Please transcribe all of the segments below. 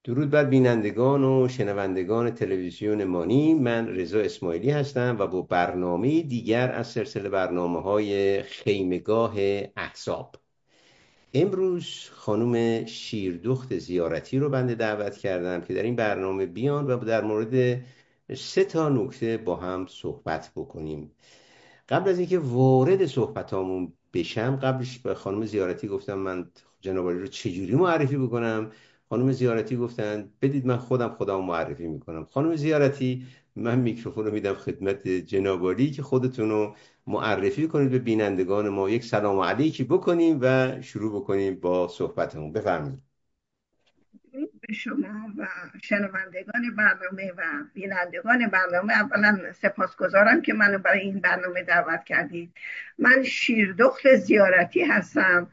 درود بر بینندگان و شنوندگان تلویزیون مانی. من رضا اسماعیلی هستم و با برنامه دیگر از سلسله برنامه‌های خیمگاه احزاب. امروز خانم شیردخت زیارتی رو بنده دعوت کردم که در این برنامه بیان و در مورد سه تا نکته با هم صحبت بکنیم. قبل از اینکه وارد صحبتامون بشم، قبلش به خانم زیارتی گفتم من جناب عالی رو چجوری معرفی بکنم. خانم زیارتی گفتن بدید من خودم معرفی میکنم. خانم زیارتی، من میکروفون رو میدم خدمت جناب عالی که خودتون رو معرفی کنید به بینندگان ما، یک سلام علیکی بکنیم و شروع بکنیم با صحبتمون. بفرمایید. درود به شما و شنوندگان برنامه و بینندگان برنامه. اولا سپاسگزارم که منو برای این برنامه دعوت کردید. من شیردخت زیارتی هستم.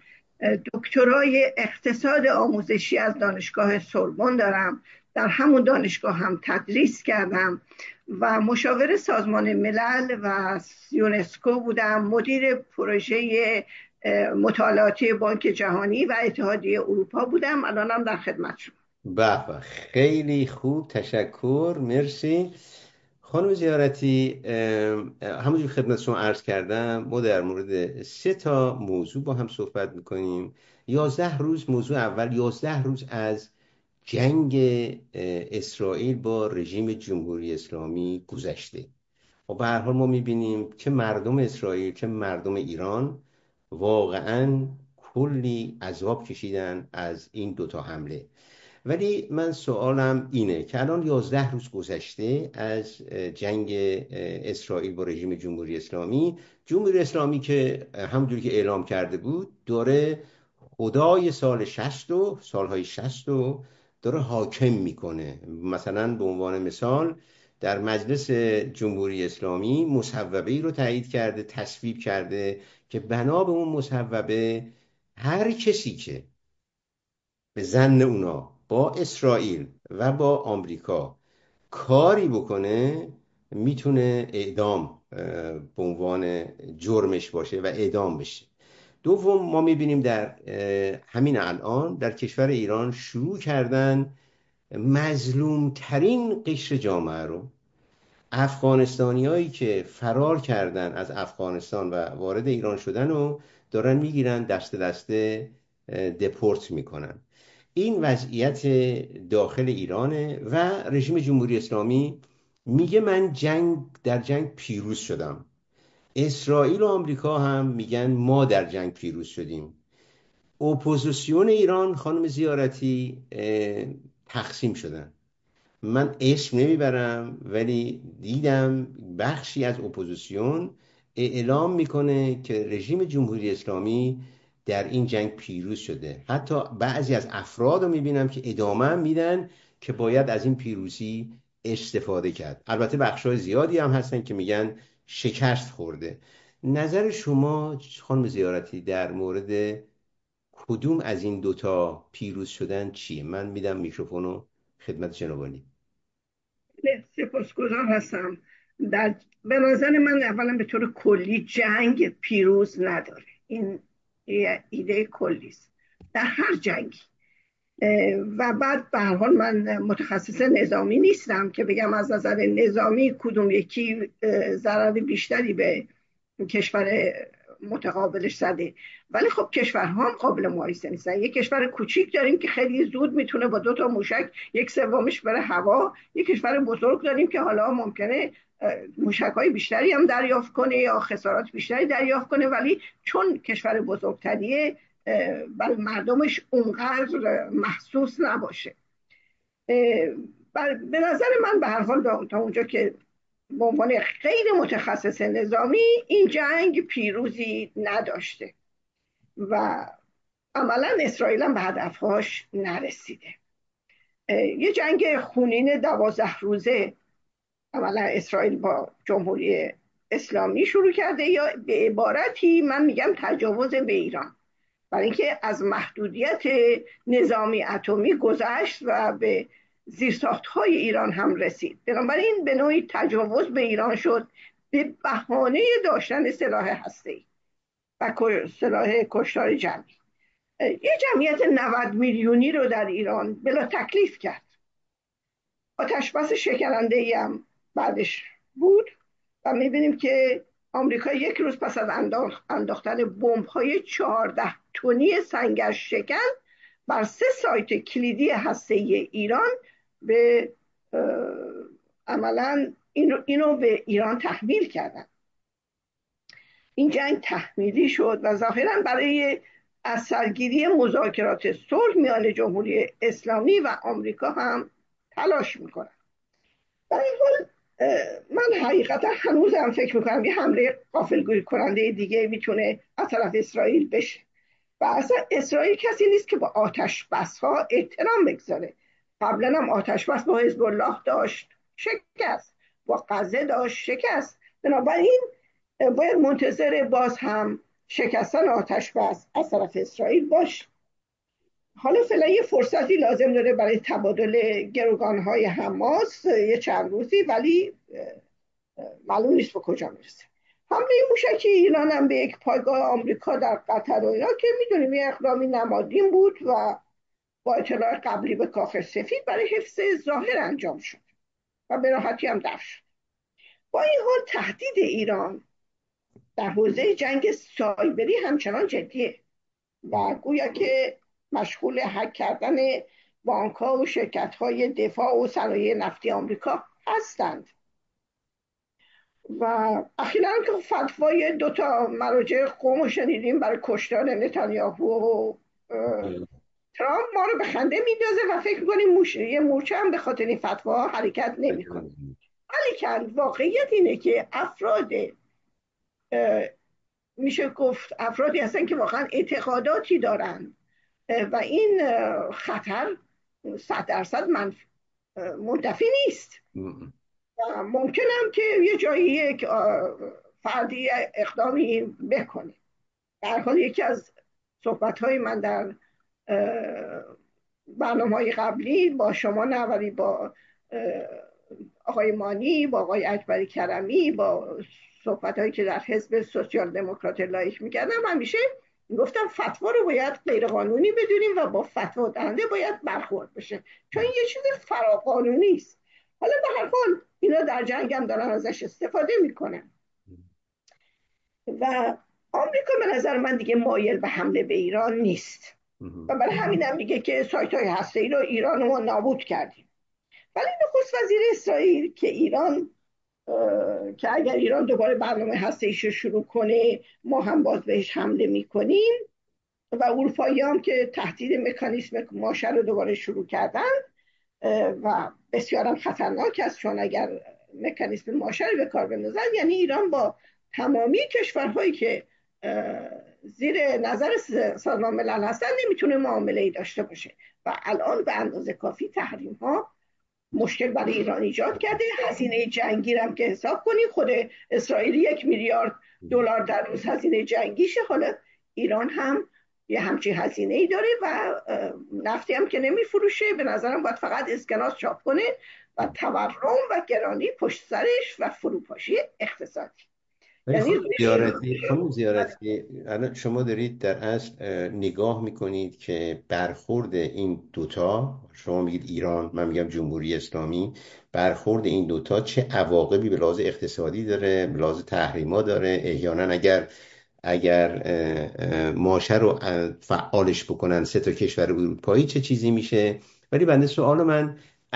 دکترای اقتصاد آموزشی از دانشگاه سوربن دارم. در همون دانشگاه هم تدریس کردم و مشاور سازمان ملل و یونسکو بودم. مدیر پروژه مطالعاتی بانک جهانی و اتحادیه اروپا بودم. الانم در خدمت شما. به به، خیلی خوب، تشکر، مرسی. خانم زیارتی، همونجور خدمت شما عرض کردم ما در مورد سه تا موضوع با هم صحبت میکنیم. 11 روز، موضوع اول 11 روز از جنگ اسرائیل با رژیم جمهوری اسلامی گذشته. و به هر حال ما میبینیم که مردم اسرائیل که مردم ایران واقعا کلی عذاب کشیدن از این دوتا حمله. ولی من سوالم اینه که الان 11 روز گذشته از جنگ اسرائیل با رژیم جمهوری اسلامی. جمهوری اسلامی که همونجوری که اعلام کرده بود داره خدای سالهای 60 رو داره حاکم میکنه. مثلا به عنوان مثال در مجلس جمهوری اسلامی مصوبه‌ای رو تایید کرده، تصویب کرده که بنا به اون مصوبه هر کسی که به ظن اونا با اسرائیل و با آمریکا کاری بکنه میتونه اعدام به عنوان جرمش باشه و اعدام بشه. دوم، ما میبینیم در همین الان در کشور ایران شروع کردن مظلوم ترین قشر جامعه رو، افغانستانی هایی که فرار کردن از افغانستان و وارد ایران شدن و دارن میگیرن دسته دسته دپورت میکنن. این وضعیت داخل ایرانه و رژیم جمهوری اسلامی میگه من در جنگ پیروز شدم. اسرائیل و آمریکا هم میگن ما در جنگ پیروز شدیم. اپوزیسیون ایران خانم زیارتی تقسیم شدن. من اسم نمیبرم ولی دیدم بخشی از اپوزیسیون اعلام میکنه که رژیم جمهوری اسلامی در این جنگ پیروز شده. حتی بعضی از افراد رو میبینم که ادامه هم میدن که باید از این پیروزی استفاده کرد. البته بخشای زیادی هم هستن که میگن شکست خورده. نظر شما خانم زیارتی در مورد کدوم از این دوتا پیروز شدن چیه؟ من میدم میکروفون رو خدمت جناب عالی. سپاسگزار هستم. به نظر من اولا به طور کلی جنگ پیروز نداره. این یه ایده کلی است در هر جنگی. و بعد به هر حال من متخصص نظامی نیستم که بگم از نظر نظامی کدوم یکی ضرر بیشتری به کشور متقابلش زده. ولی خب کشورها هم قابل مقایسه نیستن. یک کشور کوچیک داریم که خیلی زود میتونه با 2 تا موشک 1/3 بره هوا. یک کشور بزرگ داریم که حالا ممکنه موشک های بیشتری هم دریافت کنه یا خسارات بیشتری دریافت کنه، ولی چون کشور بزرگتریه برای مردمش اونقدر محسوس نباشه. به نظر من به هر حال تا اونجا که به عنوان غیر متخصص نظامی این جنگ پیروزی نداشته و عملا اسرائیل هم به هدفهاش نرسیده. یه جنگ خونین 12 روزه عملا اسرائیل با جمهوری اسلامی شروع کرده، یا به عبارتی من میگم تجاوز به ایران، برای اینکه از محدودیت نظامی اتمی گذشت و به زیرساختهای ایران هم رسید. بنابراین به نوعی تجاوز به ایران شد به بهانه داشتن سلاح هسته‌ای و سلاح کشتار جمعی. یه جمعیت 90 میلیونی رو در ایران بلا تکلیف کرد. آتش بس شکننده ای هم بعدش بود و میبینیم که آمریکا یک روز پس از انداختن بمب های 14 تنی سنگر شکن بر 3 سایت کلیدی هسته‌ای ایران به عملا اینو به ایران تحمیل کردن. این جنگ تحمیلی شد و ظاهرا برای از سرگیری مذاکرات صلح میان جمهوری اسلامی و آمریکا هم تلاش میکنن. در این حال من حقیقتا هنوزم فکر میکنم یه حمله غافلگیر کننده دیگه میتونه از طرف اسرائیل بشه و اصلا اسرائیل کسی نیست که با آتش بس ها احترام بگذاره. قبلا هم آتش بس با حزب الله داشت شکست، با غزه داشت شکست. بنابراین باید منتظر باز هم شکستن آتش بس از طرف اسرائیل باش. حالا فعلا یه فرصتی لازم داره برای تبادل گروگانهای حماس یه چند روزی، ولی معلوم نیست به کجا میرسه. حمله موشکی ایران هم به یک پایگاه آمریکا در قطر و اینا که میدونیم یه اقدامی نمادین بود و با اطلاع قبلی به کاخ سفید برای حفظ ظاهر انجام شد و به راحتی هم دفع شد. با این حال تهدید ایران در حوزه جنگ سایبری همچنان جدیه و گویا که مشغول هک کردن بانک ها و شرکت های دفاع و صنایع نفتی آمریکا هستند. و اخیرا که فتوای 2 تا مراجع قوم رو شنیدیم برای کشتار نتانیاهو و ترامپ ما رو به خنده میندازه و فکر میکنیم یه مورچه هم به خاطر این فتوا حرکت نمیکنه. ولی واقعیت اینه که میشه گفت افرادی هستن که واقعا اعتقاداتی دارن و این خطر 100% منتفی نیست و ممکنم که یه جایی یک فردی اقدامی بکنه. در حال یکی از صحبت‌های من در برنامه‌های قبلی با شما نه ولی با آقای مانی، با آقای اکبری کرمی، با صحبت‌هایی که در حزب سوسیال دموکرات لایک می‌کردم همیشه گفتم فتوا رو باید غیر قانونی بدونیم و با فتوا دهنده باید برخورد بشه چون یه چیز فراقانونی است. حالا به هر حال اینا در جنگ هم دارن ازش استفاده میکنن و آمریکا به نظر من دیگه مایل به حمله به ایران نیست و برای همین هم میگه که سایت های هسته‌ای رو ایران رو نابود کردیم. ولی نخست وزیر اسرائیل که اگر ایران دوباره برنامه هسته‌ایش رو شروع کنه ما هم باز بهش حمله میکنیم و اروپایی هم که تهدید مکانیسم ماشه رو دوباره شروع کردن و بسیارم خطرناک است چون اگر مکانیسم ماشه رو به کار بندازن یعنی ایران با تمامی کشورهایی که زیر نظر سازمان ملل هستن نمیتونه معامله ای داشته باشه و الان به اندازه کافی تحریم ها مشکل برای ایران ایجاد کرده. هزینه جنگی هم که حساب کنی خود اسرائیل 1 میلیارد دلار در روز هزینه جنگیشه. حالا ایران هم یه همچین هزینه ای داره و نفتی هم که نمیفروشه. به نظرم باید فقط اسکناس چاپ کنه و تورم و گرانی پشت سرش و فروپاشی اقتصادی. ولی یعنی خانم زیارتی الان شما دارید در اصل نگاه میکنید که برخورد این دوتا، شما میگید ایران من میگم جمهوری اسلامی، برخورد این دوتا چه عواقبی به لحاظ اقتصادی داره، به لحاظ تحریما داره، احیانا اگر ماشه رو فعالش بکنن 3 تا کشور اروپایی چه چیزی میشه. ولی بنده سوال من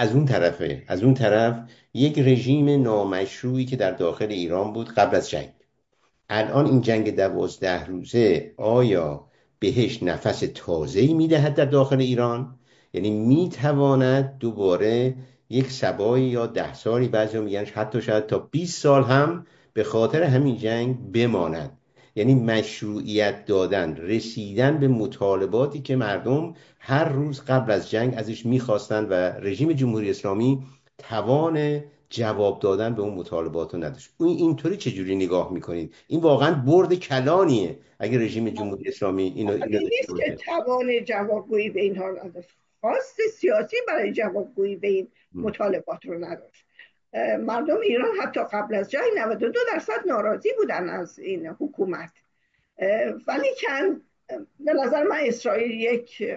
از اون طرف یک رژیم نامشروعی که در داخل ایران بود قبل از جنگ، الان این جنگ 12 روزه آیا بهش نفس تازه‌ای میدهد در داخل ایران؟ یعنی میتواند دوباره یک سبایی یا 10 سالی، بعضی میگن حتی شاید تا 20 سال هم به خاطر همین جنگ بماند؟ یعنی مشروعیت دادن، رسیدن به مطالباتی که مردم هر روز قبل از جنگ ازش میخواستند و رژیم جمهوری اسلامی توان جواب دادن به اون مطالبات رو نداشت. اینطوری چجوری نگاه میکنید؟ این واقعا برد کلانیه اگه رژیم جمهوری اسلامی اینو نیست که توان جوابگویی به اینها نداشت، خواست سیاسی برای جوابگویی به این مطالبات رو نداشت. مردم ایران حتی قبل از جنگ 92% ناراضی بودن از این حکومت، ولی به نظر من اسرائیل یک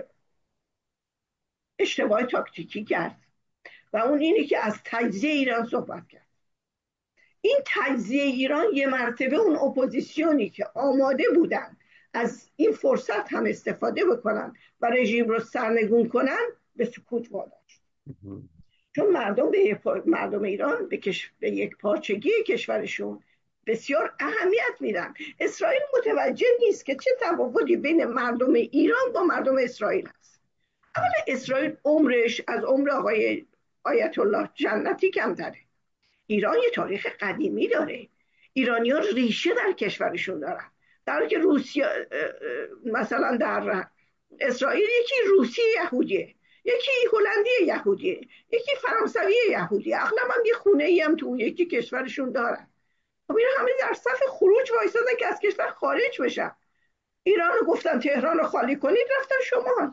اشتباه تاکتیکی کرد و اون اینه که از تجزیه ایران صحبت کرد. این تجزیه ایران یه مرتبه اون اپوزیسیونی که آماده بودن از این فرصت هم استفاده بکنن و رژیم رو سرنگون کنن به سکوت واداشت. چون مردم ایران به یک پارچگی کشورشون بسیار اهمیت میدن. اسرائیل متوجه نیست که چه تفاوتی بین مردم ایران با مردم اسرائیل هست. اولا اسرائیل عمرش از عمر آقای آیت الله جنتی کمتره. ایران یه تاریخ قدیمی داره. ایرانیان ریشه در کشورشون دارن، در حالی که روسیه مثلا در اسرائیل یکی روسی یهودیه، یکی هلندی یهودیه، یکی فرانسوی یهودیه، اغلب هم یه خونه ای هم تو یکی کشورشون دارن. خب اینا همه در صف خروج وایسادن که از کشور خارج بشن. ایران رو گفتن تهران رو خالی کنید، رفتن شمال.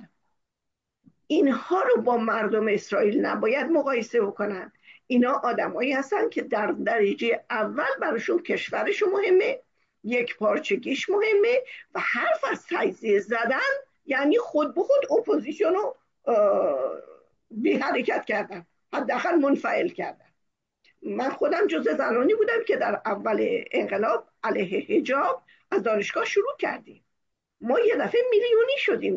اینها رو با مردم اسرائیل نباید مقایسه بکنن. اینا آدمایی هستن که در درجه اول براشون کشورشون مهمه، یک پارچگیش مهمه و حرف از تجزیه زدن یعنی خود به خود اپوزیسیون رو بی حرکت کردن، حداقل منفعل کردن. من خودم جزء زنانی بودم که در اول انقلاب علیه حجاب از دانشگاه شروع کردیم. ما یه دفعه میلیونی شدیم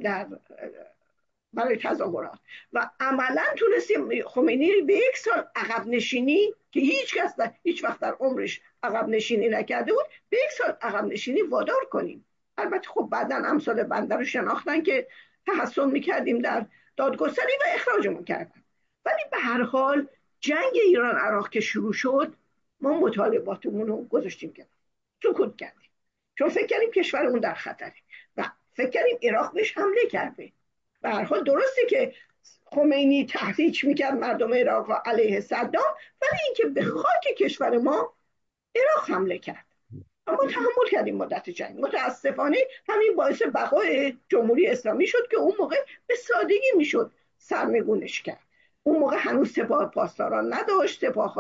برای تظاهرات و عملا تونستیم خمینی به 1 سال عقب نشینی که هیچ وقت در عمرش عقب نشینی نکرده بود، به 1 سال عقب نشینی وادار کنیم. البته خب بعدا امثال بنده رو شناختن که تحصل میکردیم در دادگستری و اخراجمون کردن. ولی به هر حال جنگ ایران عراق که شروع شد ما مطالباتمون رو گذاشتیم کنار، سکوت کردیم، چون فکر کردیم کشورمون در خطره و فکر کردیم عراق بهش حمله کرده. به هر حال درسته که خمینی تحریک میکرد مردم عراق علیه صدام، ولی اینکه به خاک کشور ما عراق حمله کرد. اما تحمل کردیم مدت جنگ. متاسفانه همین باعث بقای جمهوری اسلامی شد که اون موقع به سادگی میشد سرنگونش کرد. اون موقع هنوز سپاه پاسداران نداشت،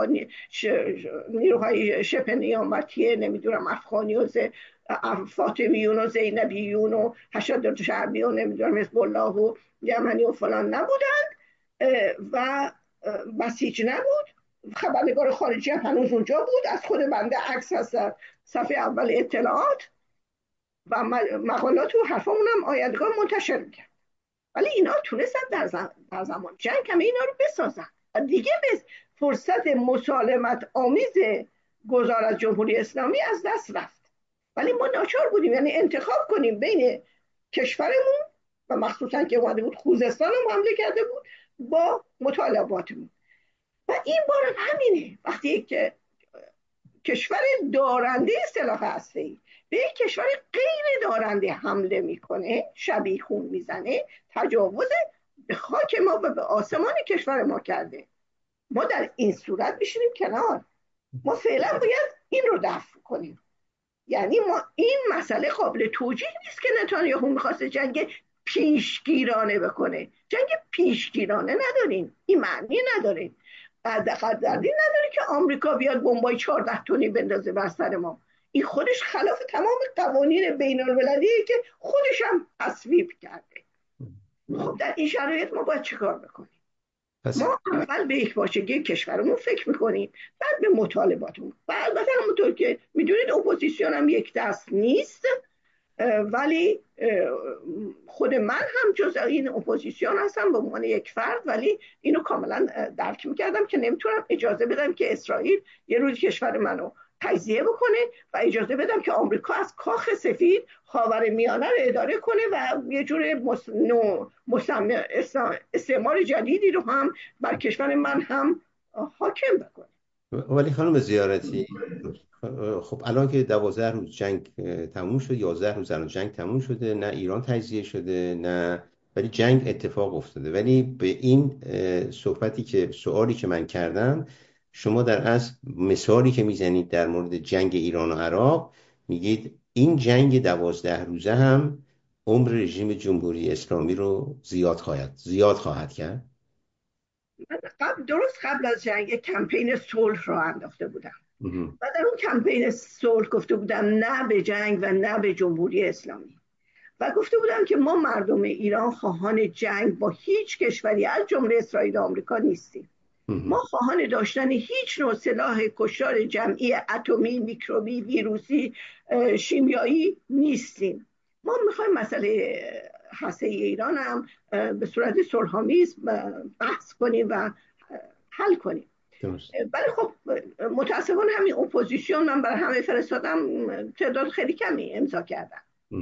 نیروهای شبه نیامتی نمیدونم افغانی و فاطمیون و زینبیون و حشد شعبی و نمیدونم حزب الله و یمنی و فلان نبودن و بسیج نبود. خبرنگار خارجی هم هنوز اونجا بود. از خود بنده عکس هست در صفحه اول اطلاعات و مقالات و حرفامون هم آیدگار منتشر میکرد. ولی اینا تونستن در زمان جنگ همه اینا رو بسازن و دیگه به فرصت مسالمت آمیز گذار از جمهوری اسلامی از دست رفت. ولی ما ناچار بودیم یعنی انتخاب کنیم بین کشورمون و مخصوصا که اومده بود خوزستان هم حمله کرده بود با مطالباتمون. و این بار همینه، وقتی که کشور دارنده سلاح هسته‌ای به یک کشور غیر دارنده حمله میکنه، شبیخون میزنه، تجاوز به خاک ما و به آسمان کشور ما کرده. ما در این صورت بشینیم کنار. ما فعلا باید این رو دفع کنیم. یعنی ما این مسئله قابل توجیه نیست که نتانیاهو میخواست جنگ پیشگیرانه بکنه. جنگ پیشگیرانه نداریم، این معنی نداره. قدردانی نداره که آمریکا بیاد بمبای 14 تنی بندازه بر سر ما. این خودش خلاف تمام قوانین بین المللیه که خودش هم تصویب کرده. خب در این شرایط ما باید چیکار بکنیم؟ ما اول به یک پارچگی کشورمون فکر میکنیم، بعد به مطالباتمون. و البته همونطور که میدونید اپوزیسیون هم یک دست نیست، ولی خود من هم جز این اپوزیسیون هستم به عنوان یک فرد، ولی اینو کاملا درک میکردم که نمیتونم اجازه بدم که اسرائیل یه روز کشور منو تجزیه بکنه و اجازه بدم که آمریکا از کاخ سفید خاورمیانه رو اداره کنه و یه جور استعمار جدیدی رو هم بر کشور من هم حاکم بکنه. ولی خانم زیارتی، خب الان که 12 روز جنگ تموم شد، 11 روز الان جنگ تموم شده، نه ایران تجزیه شده نه، ولی جنگ اتفاق افتاده. ولی به این سوالی که من کردم، شما در اصل مثالی که میزنید در مورد جنگ ایران و عراق، میگید این جنگ 12 روزه هم عمر رژیم جمهوری اسلامی رو زیاد خواهد کرد. درست قبل از جنگ یک کمپین صلح رو انداخته بودم و در اون کمپین صلح گفته بودم نه به جنگ و نه به جمهوری اسلامی. و گفته بودن که ما مردم ایران خواهان جنگ با هیچ کشوری از جمله اسرائیل و آمریکا نیستیم. ما خواهان داشتن هیچ نوع سلاح کشتار جمعی اتمی، میکروبی، ویروسی، شیمیایی نیستیم. ما میخوایم مسئله هسته ایران هم به صورت صلح‌آمیز بحث کنیم و حل کنیم. ولی خب متاسفانه همین اپوزیسیون من برای همه فرستادم، تعداد خیلی کمی امضا کردن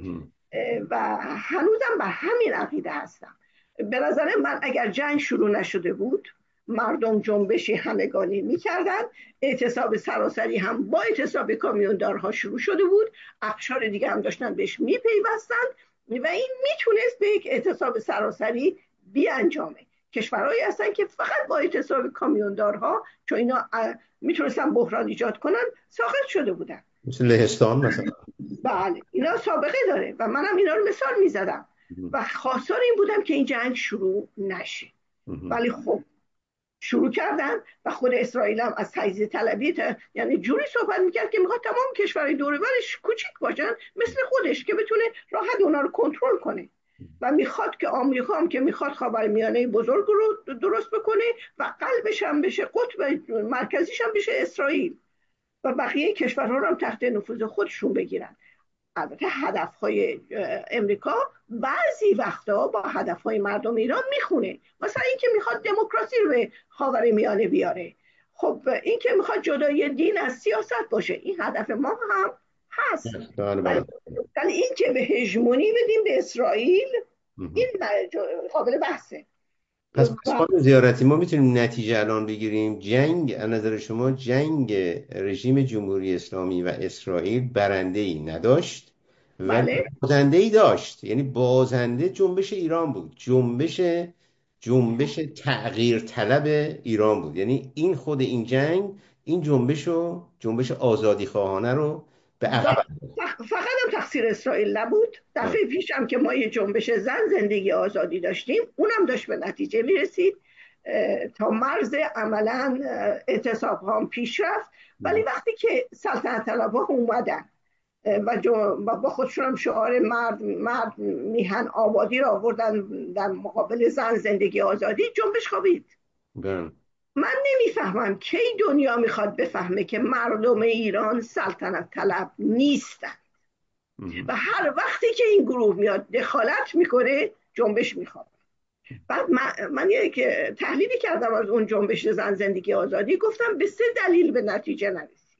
و هنوزم بر همین عقیده هستم. به نظر من اگر جنگ شروع نشده بود مردم جنبشی همگانی میکردن، اعتصاب سراسری هم با اعتصاب کامیوندارها شروع شده بود، اقشار دیگه هم داشتن بهش میپیوستن و این میتونست به یک اعتصاب سراسری بیانجامه. کشورهایی هستن که فقط با اعتصاب کامیوندارها، چون اینا میتونستن بحران ایجاد کنن، ساقط شده بودن. مثل لهستان مثلا. بله اینا سابقه داره و منم اینا رو مثال میزدم و خواستار این بودم که این جنگ شروع نشه. ولی خب شروع کردن و خود اسرائیل هم از تجزیه طلبی یعنی جوری صحبت میکرد که میخواد تمام کشورهای دور و برش کوچیک باشن مثل خودش که بتونه راحت اونا رو کنترل کنه و میخواد که آمریکا هم که میخواد خاورمیانه بزرگ رو درست بکنه و قلبش هم بشه، قطب مرکزیش هم بشه اسرائیل و بقیه کشورها رو هم تحت نفوذ خودشون بگیرن. البته هدفهای امریکا بعضی وقتا با هدفهای مردم ایران میخونه، مثلا اینکه میخواد دموکراسی رو به خاورمیانه بیاره. خب این که میخواد جدایی دین از سیاست باشه، این هدف ما هم هست. ولی این که به هژمونی بدیم به اسرائیل، این قابل بحثه. پس خانم زیارتی ما میتونیم نتیجه الان بگیریم جنگ از نظر شما، جنگ رژیم جمهوری اسلامی و اسرائیل برنده‌ای نداشت ولی بازنده‌ای داشت. یعنی بازنده جنبش ایران بود، جنبش تغییر طلب ایران بود. یعنی این خود این جنگ این جنبش آزادی خواهانه رو به عقب. فقط هم تقصیر اسرائیل نبود. دفعه پیش هم که ما یه جنبش زن زندگی آزادی داشتیم، اونم داشت به نتیجه میرسید تا مرز عملا اعتصاب ها پیش رفت. ولی وقتی که سلطنت طلب ها اومدن و با خودشون هم شعار مرد میهن آبادی را آوردن در مقابل زن زندگی آزادی، جنبش خوابید. من نمیفهمم کی دنیا میخواد بفهمه که مردم ایران سلطنت طلب نیستن و هر وقتی که این گروه میاد دخالت میکنه جنبش میخواد. بعد من یک تحلیلی کردم از اون جنبش زن زندگی آزادی، گفتم به 3 دلیل به نتیجه نرسید.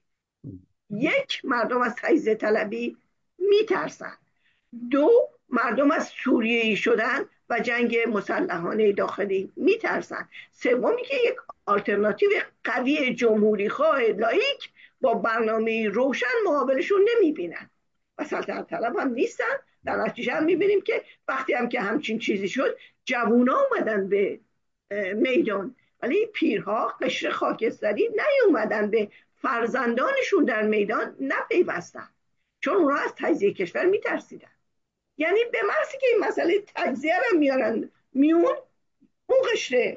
1 مردم از تجزیه طلبی میترسن. 2 مردم از سوریه‌ای شدن و جنگ مسلحانه داخلی میترسن. 3 که یک آلترناتیو قوی جمهوری خواه لایک با برنامه روشن مقابلشون نمیبینن و سلطنت طلب هم نیستن. در نتیجه هم میبینیم که وقتی هم که همچین چیزی شد جوونا اومدن به میدان، ولی پیرها قشر خاکستری نیومدن به فرزندانشون در میدان نپیوستن، چون اونا از تجزیه کشور میترسیدن. یعنی به محضی که این مسئله تجزیه رو میارن میون، اون قشر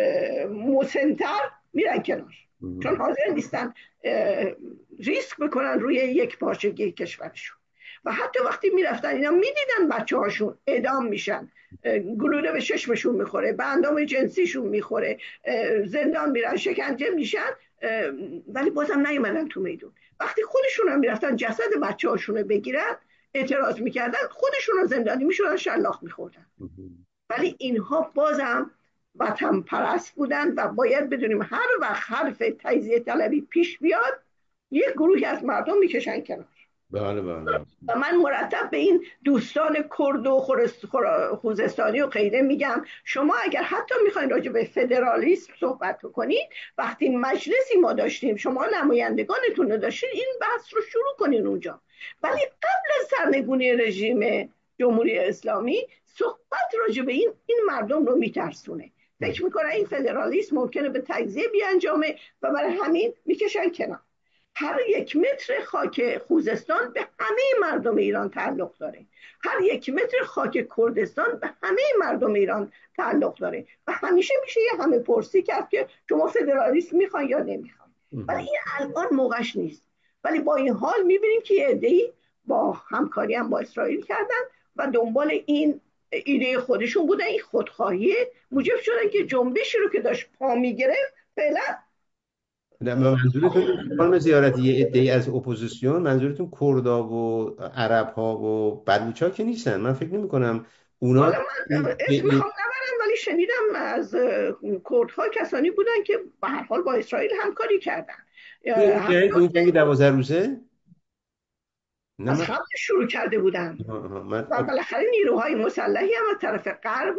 مسنتر میرن کنار، چون حاضر نیستن ریسک بکنن روی یک پارچگی کشورشون. و حتی وقتی میرفتن اینا میدیدن بچه هاشون اعدام میشن، گلوله به چشمشون میخوره، به اندام جنسیشون میخوره، زندان میرن، شکنجه میشن، ولی بازم نیومدن تو میدون. وقتی خودشون هم میرفتن جسد بچه هاشون بگیرن اعتراض میکردن، خودشون رو زندانی میشدن، شلاق میخوردن. ولی اینها بازم وطن پرست بودن و باید بدونیم هر وقت حرف تجزیه طلبی پیش بیاد یک گروهی از مردم میکشن کنار. بله. و من مرتب به این دوستان کرد و خوزستانی و غیره میگم شما اگر حتی میخواین راجع به فدرالیسم صحبت کنید، وقتی مجلسی ما داشتیم شما نمایندگانتون رو داشتین، این بحث رو شروع کنین اونجا. ولی قبل از سرنگونی رژیم جمهوری اسلامی صحبت راجع به این مردم رو میترسونه. فکر میکنه این فدرالیسم ممکنه به تجزیه بیانجامه و برای همین میکشن کنار. هر 1 متر خاک خوزستان به همه مردم ایران تعلق داره، هر 1 متر خاک کردستان به همه مردم ایران تعلق داره و همیشه میشه یه همه پرسی کرد که شما فدرالیسم میخواین یا نمیخواین. ولی این الان موقعش نیست. ولی با این حال میبینیم که یه عده‌ای با همکاری هم با اسرائیل کردن، و دنبال این ایده خودشون بودن. این خودخواهی موجب شدن که جنبشی رو که داشت پا میگرفت فعلا نه، منظورتون خانم زیارتی یه عده‌ای از اپوزیسیون، منظورتون کردا و عرب ها و بلوچ ها که نیستن؟ من فکر نمی کنم اونا والا من اسم این میخوام نبرم، ولی شنیدم از کردها کسانی بودن که به هر حال با اسرائیل همکاری کردن. توی این حتی جنگ، این جنگ 12 روزه؟ نه از من قبل شروع کرده بودن من و بالاخره نیروهای مسلحی هم از طرف غرب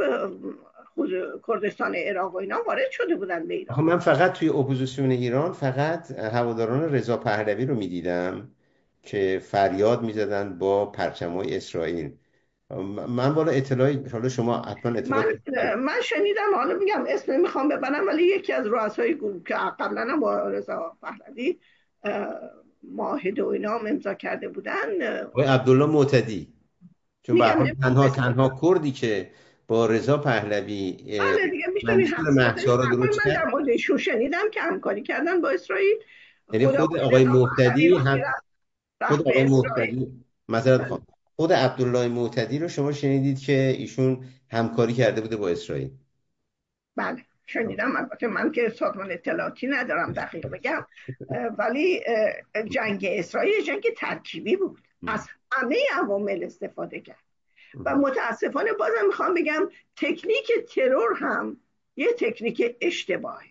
کردستان عراق و اینا وارد شده بودن به ایران. آخه من فقط توی اپوزیسیون ایران فقط هواداران رضا پهلوی رو میدیدم که فریاد میزدن با پرچمای اسرائیل. من بالا اطلاعی، حالا شما حتما اطلاعات من من شنیدم، حالا میگم اسم نمیخوام ببرم، ولی یکی از رؤسای که قبلا هم با رضا پهلوی معاهده و اینا هم امضا کرده بودن. آقای عبدالله معتدی، چون به هر میگم حال نمیخوام تنها کردی که با رضا پهلوی بله دیگه میتونی منشور حدس بزنید. مهسا رو من درست در کرد. مورد ایشون شنیدم که همکاری کردن با اسرائیل. یعنی خود خود آقای آقای رضا پهلوی مهتدی وقتی هم، رفت خود آقای به اسرائیل. مهتدی معذرت بله. خواهم، خود عبدالله مهتدی رو شما شنیدید که ایشون همکاری کرده بوده با اسرائیل؟ بله شنیدم. البته من که سازمان اطلاعاتی ندارم دقیق بگم، ولی جنگ اسرائیل جنگ ترکیبی بود، از همه عوامل استفاده کرد و متاسفانه بازم میخوام بگم تکنیک ترور هم یه تکنیک اشتباهه.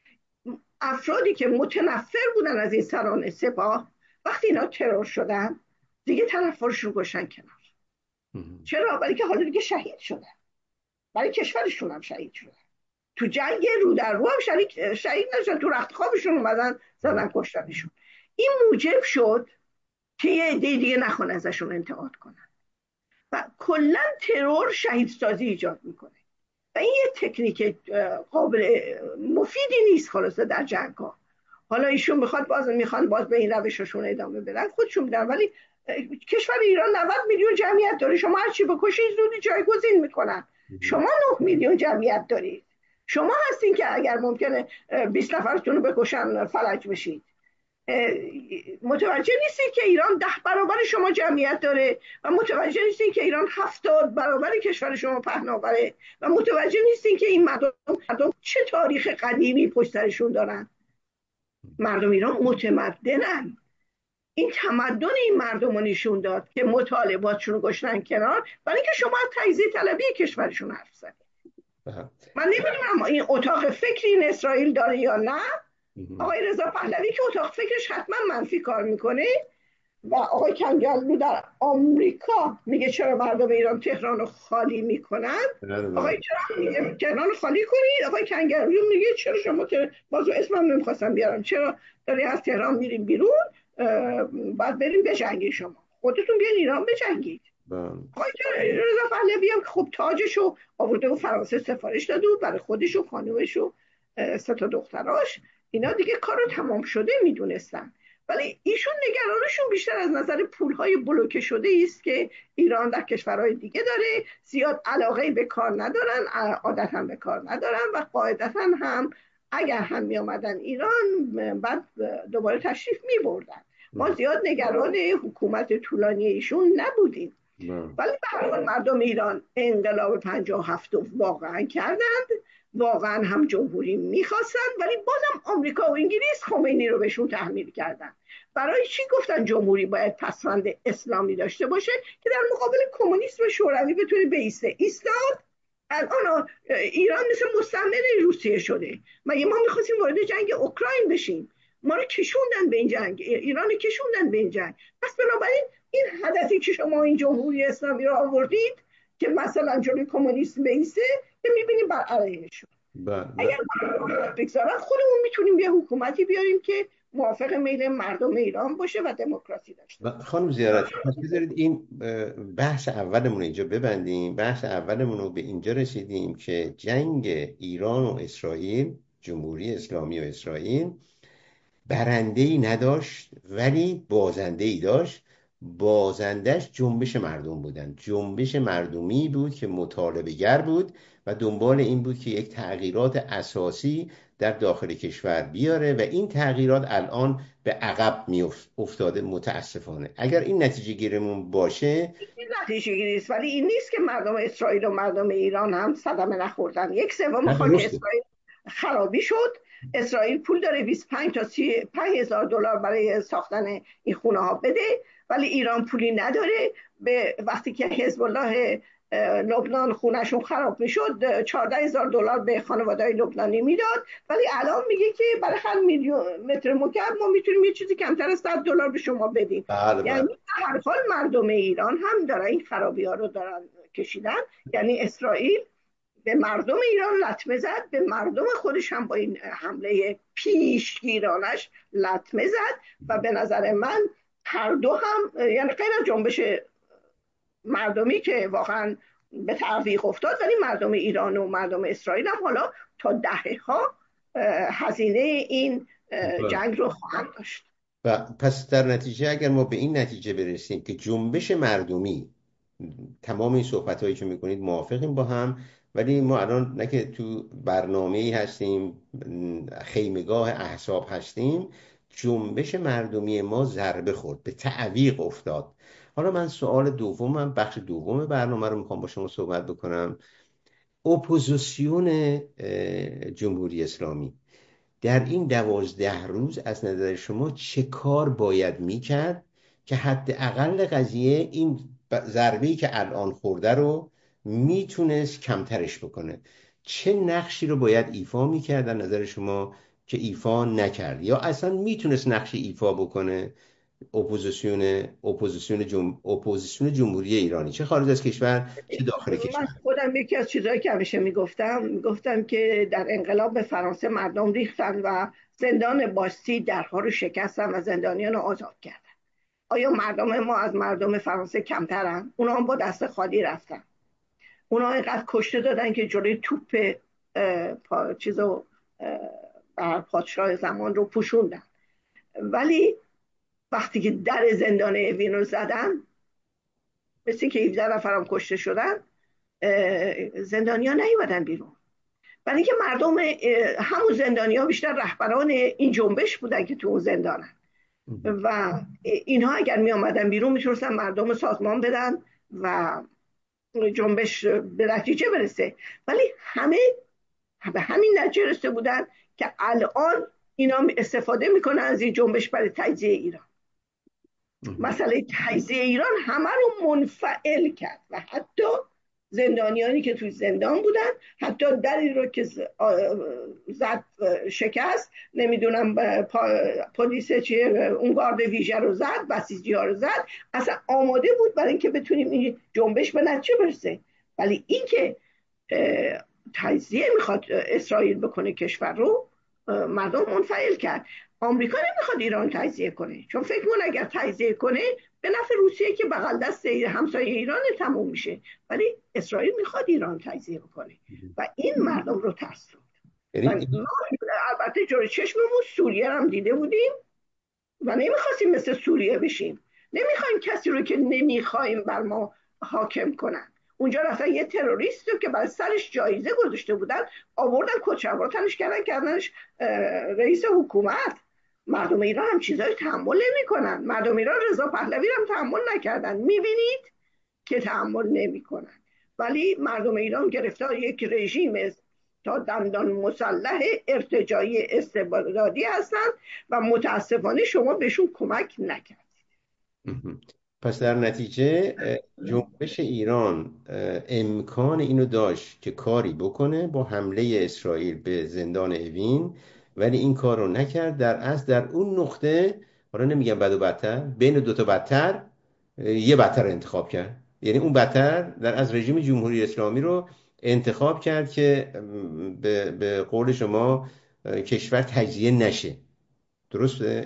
افرادی که متنفر بودن از این سران سپاه وقتی اینا ترور شدن دیگه طرفدارش رو گشن کنار. چرا؟ برای که حالا دیگه شهید شدن، برای کشورشون هم شهید شدن، تو جنگ رو در رو هم شهید نشدن، تو رخت خوابشون اومدن زدن کشتنشون. این موجب شد که یه عده دیگه نخوان ازشون انتقاد کنن و کلا ترور شهیدسازی ایجاد میکنه و این یه تکنیک قابل مفیدی نیست خلاصه در جنگ ها. حالا ایشون میخوان باز به این روششون ادامه بدن، خودشون میدن، ولی کشور ایران 90 میلیون جمعیت داره. شما هر چی بکشید زودی جایگزین میکنن. شما 9 میلیون جمعیت دارید. شما هستین که اگر ممکنه 20 نفرتون رو بکشن فلج بشید. متوجه نیستین که ایران 10 برابر شما جمعیت داره و متوجه نیستین که ایران 70 برابر کشور شما پهناوره و متوجه نیستین که این مردم چه تاریخ قدیمی پشت سرشون دارن. مردم ایران متمدنن. این تمدن این مردم رو نشون داد که مطالباتشون رو گشتن کنار برای اینکه شما از تجزیه طلبی کشورشون حرف زدید. من نمیدونم این اتاق فکری این اسرائیل داره یا نه. آقای رضا پهلوی که اتاق فکرش حتما منفی کار میکنه و آقای کنگلو در آمریکا میگه چرا مردم ایران تهران رو خالی میکنن. آقای ترامپ میگه تهران رو خالی کنید، آقای کنگلو میگه چرا شما بازو اسمم نمیخواستم بیارم، چرا داری از تهران میریم بیرون، باید بریم بجنگید، شما خودتون بیاین ایران بجنگید. آقای رضا پهلوی هم خب تاجش رو آورده و فرانسه سفارش داده بود برای خودش و خانومش و 3 دختراش. اینا دیگه کار تمام شده میدونستن، ولی ایشون نگرانشون بیشتر از نظر پولهای بلوکه شده است که ایران در کشورهای دیگه داره. زیاد علاقه به کار ندارن، عادتا به کار ندارن و قاعدتا هم اگر هم می آمدن ایران بعد دوباره تشریف می بردن. ما زیاد نگران حکومت طولانی ایشون نبودیم، ولی به هر حال مردم ایران انقلاب 57 واقعا کردند، واقعا هم جمهوری میخواستن، ولی بازم آمریکا و انگلیس خمینی رو بهشون تحمیل کردن. برای چی گفتن جمهوری باید پسوند اسلامی داشته باشه که در مقابل کمونیسم شوروی بتونه بیسته؟ ایستاد. الان ایران مثل مستعمره روسیه شده. مگه ما میخواستیم وارد جنگ اوکراین بشیم؟ ما رو کشوندن به این جنگ، ایران رو کشوندن به این جنگ. پس بنابراین این هدفی که شما این جمهوری اسلامی رو آوردید که مثلا جلوی کمونیسم بیسته، که میبینیم بر علیهشون. اگر بگذارن خودمون میتونیم یه حکومتی بیاریم که موافق میل مردم ایران باشه و دموکراسی داشته باشه. خانم زیارت، پس بذارید این بحث اولمون رو اینجا ببندیم. بحث اولمون رو به اینجا رسیدیم که جنگ ایران و اسرائیل، جمهوری اسلامی و اسرائیل، برنده‌ای نداشت ولی بازنده‌ای داشت بازندش جنبش مردم بودن. جنبش مردمی بود که مطالبه گر بود و دنبال این بود که یک تغییرات اساسی در داخل کشور بیاره و این تغییرات الان به عقب افتاده متاسفانه. اگر این نتیجه گیریمون باشه. این نتیجه گیری است، ولی این نیست که مردم اسرائیل و مردم ایران هم صدمه نخوردن. یک سوم نه خاک درسته. اسرائیل خرابی شد. اسرائیل پول داره 25 تا 35 هزار دلار برای ساختن این خونه ها بده، ولی ایران پولی نداره. به وقتی که حزب الله لبنان خونهشون خراب میشد 14 هزار دلار به خانواده های لبنانی میداد، ولی الان میگه که برای هر میلیون متر مکعب ما میتونیم یه چیزی کمتر از 100 دلار به شما بدیم. بله یعنی بله. در هر حال مردم ایران هم دارن این خرابی ها رو دارن کشیدن. یعنی اسرائیل به مردم ایران لطمه زد، به مردم خودش هم با این حمله پیشگیرانش لطمه زد. و به نظر من هر دو هم، یعنی غیر از جنبش مردمی که واقعا به تعویق افتاد، ولی مردم ایران و مردم اسرائیل هم حالا تا دهه ها هزینه این جنگ رو خواهند داشت. و پس در نتیجه اگر ما به این نتیجه برسیم که جنبش مردمی، تمام این صحبت هایی که میکنید موافقیم با هم، ولی ما الان نه که تو برنامه هستیم، خیمگاه احزاب هستیم، جنبش مردمی ما ضربه خورد، به تعویق افتاد. حالا من سوال دومم، بخش دوم برنامه رو میخوام با شما صحبت بکنم. اپوزیسیون جمهوری اسلامی در این 12 روز از نظر شما چه کار باید میکرد که حداقل قضیه این ضربه‌ای که الان خورده رو میتونست کمترش بکنه؟ چه نقشی رو باید ایفا میکرد در نظر شما که ایفا نکرد، یا اصلا میتونست نقشی ایفا بکنه؟ اپوزیسیون جمهوری ایرانی، چه خارج از کشور چه داخل من کشور. خودم یکی از چیزهایی که همیشه میگفتم که در انقلاب فرانسه مردم ریختن و زندان باستی درها رو شکستن و زندانیان رو آزاد کردن. آیا مردم ما از مردم فرانسه کمترن؟ اونا هم با دست خالی رفتن. اونا اینقدر کشته دادن که جلوی توپ چیزو بر پادشاه زمان رو پوشوندن. ولی وقتی که در زندان اوین رو زدن، مثل که 17 نفرم کشته شدن، زندانیا نیومدن بیرون. برای اینکه مردم همون زندانیا بیشتر رهبران این جنبش بودن که تو اون زندانن و اینها اگر می آمدن بیرون میتونستن مردم سازمان بدن و جنبش به نتیجه برسه. ولی همه به همین نتیجه رسیده بودن که الان اینا استفاده میکنن از این جنبش برای تجزیه ایران. مسئله تجزیه ایران همه رو منفعل کرد و حتی زندانیانی که توی زندان بودن، حتی دری رو که زد شکست، نمیدونم پلیس چیه اون گارد ویژه رو زد، بسیجی ها رو زد، اصلا آماده بود برای اینکه بتونیم این جنبش به نتیجه برسه. ولی اینکه تجزیه میخواد اسرائیل بکنه کشور رو، مردم منفعل کرد. آمریکا نمیخواد ایران تجزیه کنه، چون فکر میکنه اگر تجزیه کنه به نفع روسیه که بغل دست همسایه ایران تموم میشه، ولی اسرائیل میخواد ایران تجزیه کنه و این مردم رو ترسوند. و یعنی البته جلوی چشممون سوریه هم دیده بودیم و نمیخواستیم مثل سوریه بشیم. نمیخوایم کسی رو که نمیخوایم بر ما حاکم کنن. اونجا رفتن یه تروریست رو که بر سرش جایزه گذاشته بودن آوردن کچلوار تنش کردنش رئیس حکومت. مردم ایران هم چیزایی تحمل نمیکنن. مردم ایران رضا پهلوی هم تحمل نکردن. میبینید که تحمل نمیکنن. ولی مردم ایران گرفتار یک رژیم تا دندان مسلح ارتجاعی استبدادی هستند و متاسفانه شما بهشون کمک نکردید. پس در نتیجه جنبش ایران امکان اینو داشت که کاری بکنه با حمله اسرائیل به زندان اوین، ولی این کار رو نکرد. در اصل در اون نقطه، حالا نمیگم بد و بدتر، بین دوتا بدتر یه بدتر انتخاب کرد. یعنی اون بدتر در از رژیم جمهوری اسلامی رو انتخاب کرد که به قول شما کشور تجزیه نشه. درسته؟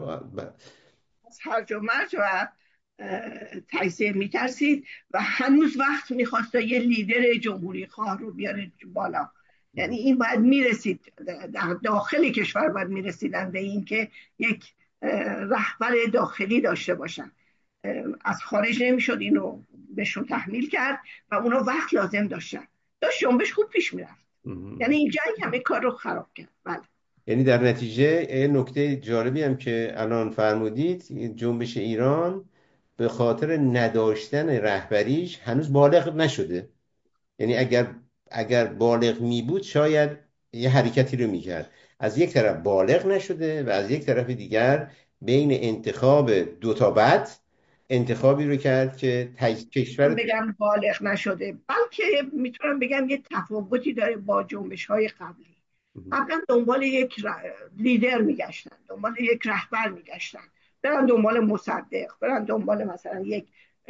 از هرج و مرج و تجزیه میترسید و هنوز وقت میخواست یه لیدر جمهوری خواه رو بیاره بالا. یعنی این باید میرسید در داخل کشور، باید میرسیدن به این که یک رهبر داخلی داشته باشن. از خارج نمیشد اینو بهشون تحمیل کرد و اونا وقت لازم داشتن. داشت جنبش خوب پیش میرفت. یعنی این جنگ همه کار رو خراب کرد. بله. یعنی در نتیجه یه نکته جالبی هم که الان فرمودید، جنبش ایران به خاطر نداشتن رهبریش هنوز بالغ نشده. یعنی اگر بالغ می بود شاید یه حرکتی رو میکرد. از یک طرف بالغ نشده و از یک طرف دیگر بین انتخاب دو تا بد انتخابی رو کرد که من کشور. بگم بالغ نشده، بلکه میتونم بگم یه تفاوتی داره با جنبش های قبلی. قبلا دنبال یک لیدر میگشتن، دنبال یک رهبر میگشتن، برن دنبال مصدق، برن دنبال مثلا یک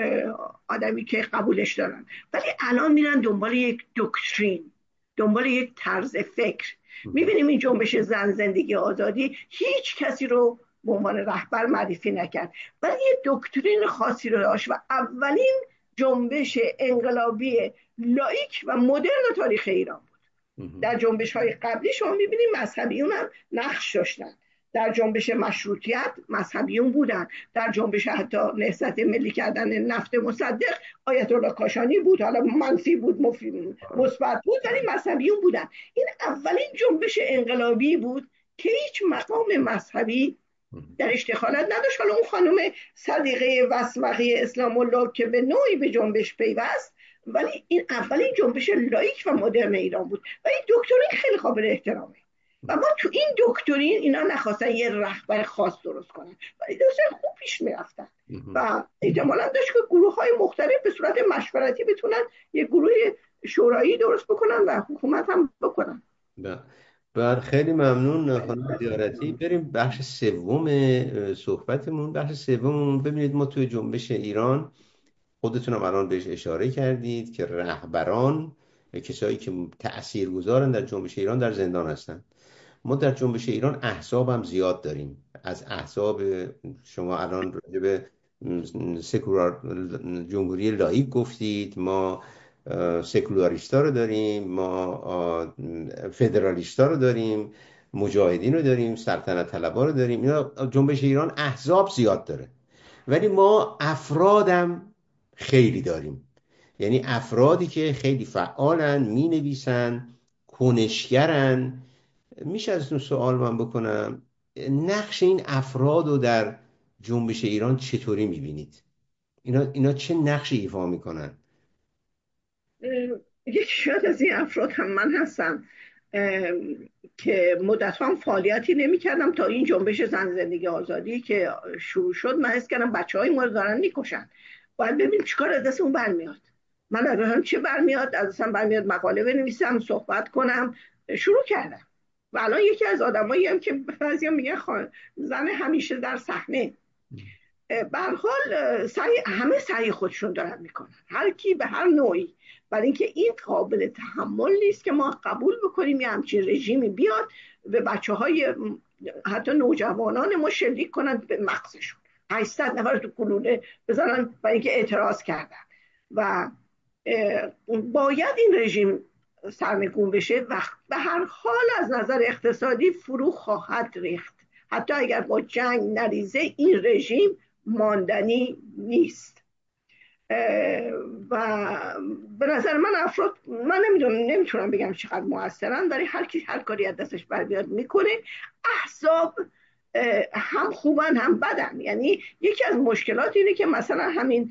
آدمی که قبولش دارن. ولی الان میرن دنبال یک دکترین، دنبال یک طرز فکر. میبینیم این جنبش زن زندگی آزادی هیچ کسی رو به عنوان رهبر معرفی نکرد، ولی یه دکترین خاصی رو داشت و اولین جنبش انقلابی لایک و مدرن تاریخ ایران بود. در جنبش های قبلی شما میبینید مذهبیون هم نقش داشتن. در جنبش مشروطیت مذهبیون بودن، در جنبش حتی نهضت ملی کردن نفت مصدق آیت الله کاشانی بود، حالا منفی بود مثبت بود ولی مذهبیون بودن. این اولین جنبش انقلابی بود که هیچ مقام مذهبی درش دخالت نداشت. حالا اون خانم صدیقه وسمقی اسلام الله که به نوعی به جنبش پیوست، ولی این اولین جنبش لایک و مدرن ایران بود و این دکترین خیلی قابل احترامه. و ما تو این دکترین اینا نخواستن یه رهبر خاص درست کنن ولی داشتن خوب پیش میرفتن و احتمالا داشت که گروه های مختلف به صورت مشورتی بتونن یه گروه شورایی درست بکنن و حکومت هم بکنن. بر خیلی ممنون خانم زیارتی. بریم بخش سوم صحبتمون. بخش سوم، ببینید ما توی جنبش ایران، خودتونم الان بهش اشاره کردید که رهبران کسایی که تأثیر گذارن در جنبش ایران در زندان هستن. ما در جنبش ایران احزاب هم زیاد داریم. از احزاب شما الان راجع به سکولار جمهوری لایک گفتید، ما سکولاریستا رو داریم، ما فدرالیستا رو داریم، مجاهدین رو داریم، سلطنت طلبها رو داریم. اینا جنبش ایران احزاب زیاد داره، ولی ما افرادم خیلی داریم. یعنی افرادی که خیلی فعالن، می نویسن، کنشگرن. میشه ازتون سوال من بکنم، نقش این افراد رو در جنبش ایران چطوری میبینید؟ اینا چه نقشی ایفا میکنن؟ یک شاید از این افراد هم من هستم که مدت هم فعالیتی نمی کردم تا این جنبش زن زندگی آزادی که شروع شد. من حس کردم بچه های ما رو دارن میکشن، باید ببینیم چیکار از دست اون برمیاد. من از دستم چه برمیاد؟ از دستم برمیاد مقاله بنویسم، صحبت کنم. شروع کردم و الان یکی از آدمایی هم که بعضیا میگن زن همیشه در صحنه. به هر حال همه سعی خودشون دارن میکنن، هر کی به هر نوعی، برای اینکه این قابل تحمل نیست که ما قبول بکنیم یه همچین رژیمی بیاد و بچه های حتی نوجوانان ما شلیک کنن به مغزشون، 800 نفر تو گلوله بزنن برای اینکه اعتراض کردن. و باید این رژیم سرنگون بشه و به هر حال از نظر اقتصادی فرو خواهد ریخت. حتی اگر با جنگ نریزه این رژیم ماندنی نیست. و به نظر من افراد، من نمیتونم بگم چقدر موثرن، ولی هر کی هر کاری از دستش برمیاد میکنه. احزاب هم خوبن هم بدن. یعنی یکی از مشکلات اینه که مثلا همین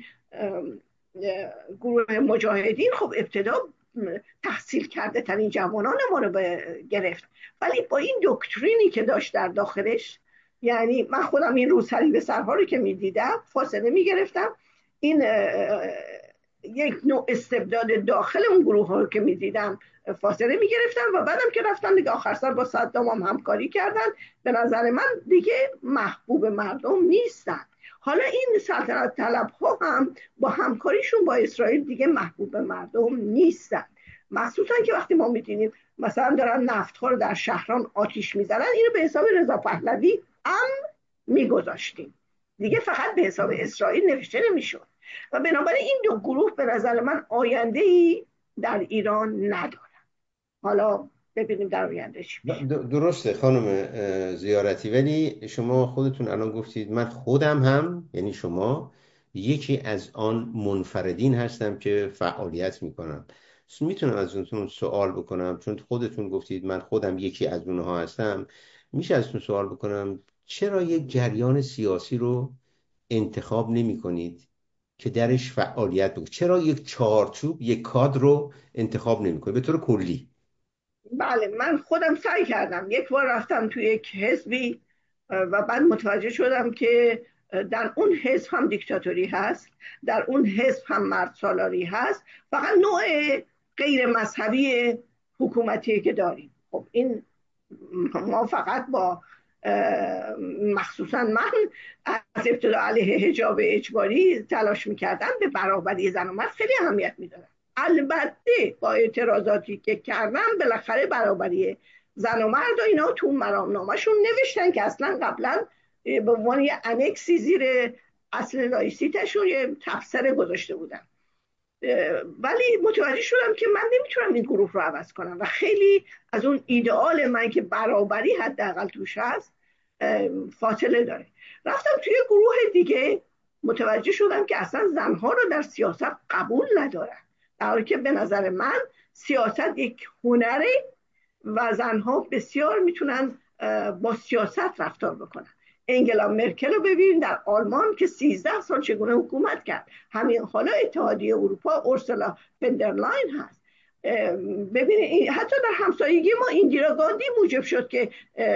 گروه مجاهدین خب ابتدا تحصیل کرده ترین جوانان ما رو گرفت، ولی با این دکترینی که داشت در داخلش، یعنی من خودم این روسری سرها رو که میدیدم فاصله میگرفتم. این یک نوع استبداد داخل اون گروه ها رو که میدیدم فاصله میگرفتم و بعدم که رفتن دیگه آخر سر با صدام هم همکاری کردن. به نظر من دیگه محبوب مردم نیستن. حالا این سلطنت طلب ها هم با همکاریشون با اسرائیل دیگه محبوب مردم نیستن، مخصوصا که وقتی ما میدینیم مثلا دارن نفت ها رو در شهران آتیش میزنن، اینو به حساب رضا پهلوی هم میگذاشتیم دیگه، فقط به حساب اسرائیل نوشته نمیشد. و بنابراین این دو گروه به نظر من آینده ای در ایران ندارن. حالا ببینیم در آینده چی میشه. درسته خانم زیارتی، ولی شما خودتون الان گفتید من خودم هم، یعنی شما یکی از آن منفردین هستم که فعالیت میکنم. میتونم از اونتون سوال بکنم، چون خودتون گفتید من خودم یکی از اونها هستم، میشه ازتون سوال بکنم چرا یک جریان سیاسی رو انتخاب نمی کنید که درش فعالیت بکنید؟ چرا یک چارچوب، یک کادر رو انتخاب نمی کنید به طور کلی؟ بله، من خودم سعی کردم. یک بار رفتم توی یک حزبی و بعد متوجه شدم که در اون حزب هم دیکتاتوری هست، در اون حزب هم مرد سالاری هست، فقط نوع غیر مذهبی حکومتی که داریم. خب این ما فقط با مخصوصا من از ابتدا علیه حجاب اجباری تلاش میکردم، به برابری زن و مرد خیلی اهمیت میدادم. البته با اعتراضاتی که کردم بالاخره برابری زن و مرد و اینا تو مرامنامهشون نوشتن که اصلا قبلا به عنوان یه انکسی زیر اصل لایسیتشون یه تفسیر گذاشته بودن. ولی متوجه شدم که من نمیتونم این گروه رو عوض کنم و خیلی از اون ایدئال من که برابری حداقل توش هست فاصله داره. رفتم توی گروه دیگه، متوجه شدم که اصلا زنها رو در سیاست قبول ندارن، در حالی که به نظر من سیاست یک هنره و زنها بسیار میتونن با سیاست رفتار بکنن. انگلا مرکل رو ببین در آلمان که 13 سال چگونه حکومت کرد. همین حالا اتحادیه اروپا اورسولا فندرلاین هست. ببینید حتی در همسایگی ما ایندیرا گاندی موجب شد که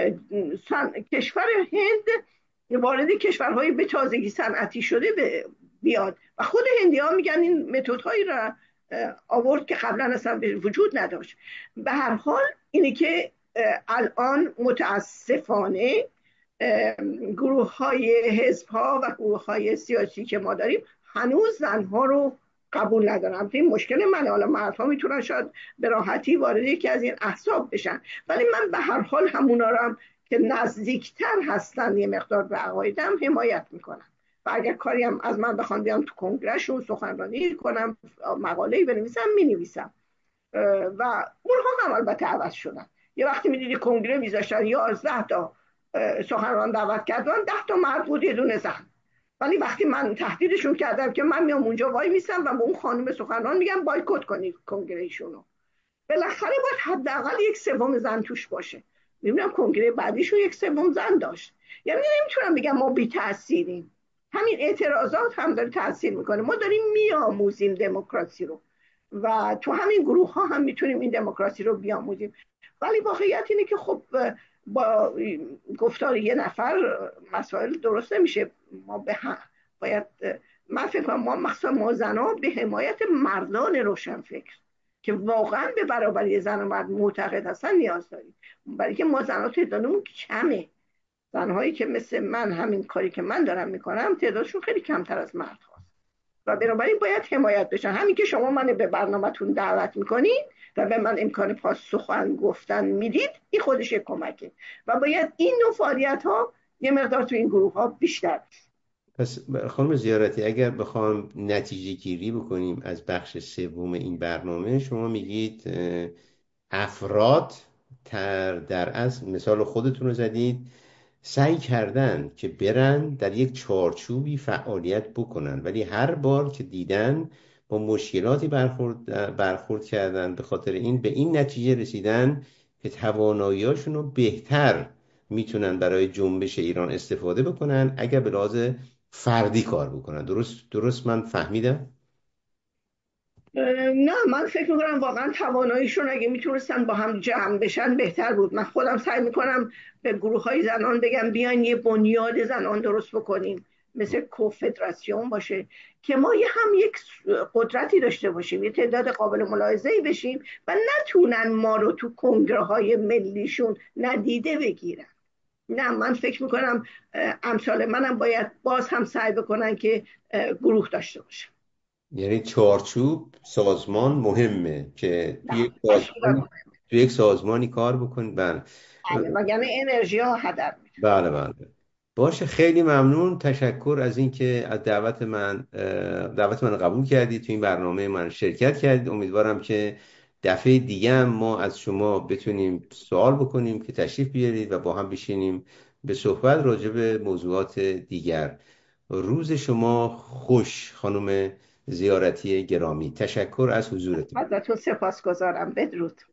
کشور هند وارد کشورهای به تازگی صنعتی شده بیاد و خود هندی ها میگن این متدهایی را آورد که قبلا اصلا وجود نداشت. به هر حال اینه که الان متاسفانه گروه های حزب ها و گروه های سیاسی که ما داریم هنوز زنها رو قبول ندارم. این مشکل منه. حالا مردها میتونن شاید به راحتی وارد یکی از این احزاب بشن، ولی من به هر حال همونا رو هم که نزدیکتر هستن یه مقدار به عقایدم حمایت میکنم و اگر کاری هم از من بخوان بیام تو کنگرهشون سخنرانی کنم، مقاله‌ای بنویسم مینویسم. و اونها هم البته عوض شدن. یه وقتی میدیدی کنگره میذاشتن 11 تا سخنران دعوت کردن، 10 تا مرد بود یه دونه زن. ولی وقتی من تهدیدشون کردم که من میام اونجا وای میسم و به اون خانم سخنران میگم بایکوت کنید کنگره ایشونو، بالاخره باید حداقل یک سوم زن توش باشه. میبینم کنگره بعدیشون یک سوم زن داشت. یعنی نمیتونم بگم ما بی تاثیریم. همین اعتراضات هم داره تاثیر میکنه. ما داریم میآموزیم دموکراسی رو و تو همین گروه ها هم میتونیم این دموکراسی رو بیاموزیم. ولی واقعیت اینه که خب با گفتار یه نفر مسائل درست نمیشه. ما باید من فکر کنم ما مخصوصا ما زنها به حمایت مردان روشنفکر که واقعا به برابری زن و مرد معتقد هستن نیاز داریم، برای که ما زنها تعدادمون کمه. زنهایی که مثل من همین کاری که من دارم میکنم تعدادشون خیلی کمتر از مرد هاست و بنابراین باید حمایت بشن. همین که شما من به برنامهتون دعوت میکنید و به من امکان سخن گفتن میدید، این خودش یک کمکه و باید این نوع فعالیت ها یه مقدار تو این گروه ها بیشتر بشه. پس خانم زیارتی، اگر بخوام نتیجه گیری بکنیم از بخش سوم این برنامه، شما میگید افراد در اصل مثال خودتون رو زدید، سعی کردن که برن در یک چارچوبی فعالیت بکنن، ولی هر بار که دیدن با مشکلاتی برخورد کردن، به خاطر این به این نتیجه رسیدن که تواناییاشون رو بهتر میتونن برای جنبش ایران استفاده بکنن اگر به لحاظ فردی کار بکنن. درست من فهمیدم؟ نه، من فکر میکنم واقعا تواناییشون اگه میتونستن با هم جمع بشن بهتر بود. من خودم سعی میکنم به گروه های زنان بگم بیاین یه بنیاد زنان درست بکنیم، مثل کوفدراسیون باشه که ما هم یک قدرتی داشته باشیم، یه تعداد قابل ملاحظه‌ای بشیم و نتونن ما رو تو کنگره های ملیشون ندیده بگیرن. نه، من فکر میکنم امثال منم باید باز هم سعی بکنن که گروه داشته باشن. یعنی چارچوب سازمان مهمه که نه، اصولا. توی یک سازمانی کار بکنید. بله. بله، وگرنه انرژی ها هدر میره. بله بله. باشه، خیلی ممنون، تشکر از اینکه از دعوت من قبول کردید، تو این برنامه من شرکت کردید. امیدوارم که دفعه دیگه هم ما از شما بتونیم سوال بکنیم که تشریف بیارید و با هم بشینیم به صحبت راجع به موضوعات دیگر. روز شما خوش خانم زیارتی گرامی. تشکر از حضورتون. ازتون سپاسگزارم. بدرود.